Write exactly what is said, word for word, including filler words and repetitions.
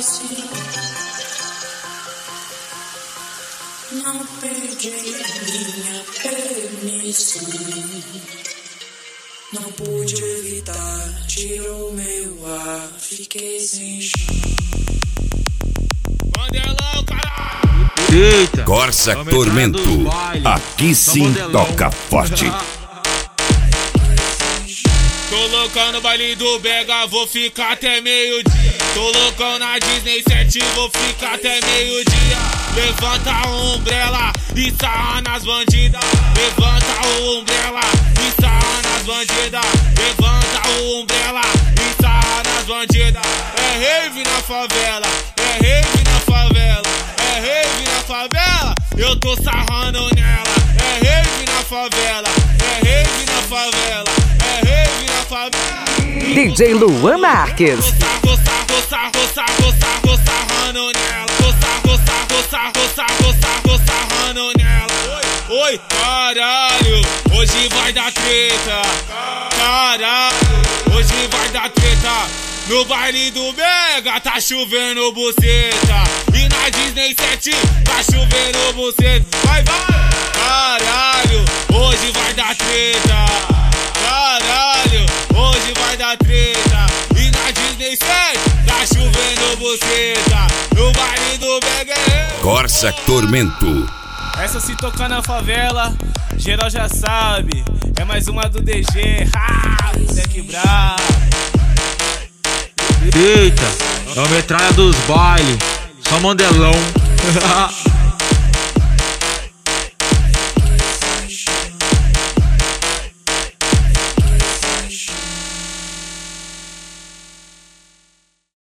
esqueci. Não perdi minha permissão. Não pude evitar, tirou meu ar, fiquei sem chão. Mandelão, caralho! Eita! Corsa Tormento, aqui sim toca forte. Tô loucão no baile do Bega, vou ficar até meio-dia. Tô loucão na Disney sete, vou ficar até meio-dia. Levanta a umbrella e sarra nas bandidas. Levanta o umbrella e sarra nas bandidas. Levanta o umbrella e sarra nas bandidas. É rave na favela, é rave na favela, é rave na favela. Eu tô sarrando nela. É rave na favela, é rave na favela, é rave na favela. D J Luan Marques. Roçar, roçar, roçar, roçar, roçar, roçar, rano nela. Roçar, roçar, roçar, roçar, roçar, roçar, rano nela. Oi, oi, caralho, hoje vai dar treta. Caralho, hoje vai dar treta. No baile do Mega tá chovendo buceta. E na Disney sete tá chovendo buceta. Vai, vai, caralho, hoje vai dar treta. Caralho, hoje vai dar treta. E na Disney sete tá chovendo buceta. No baile do Mega é... Corsa Tormento. Essa se tocar na favela, geral já sabe. É mais uma do D G. Ha! Moleque bravo. Eita! É a metralha dos bailes. Só Mandelão.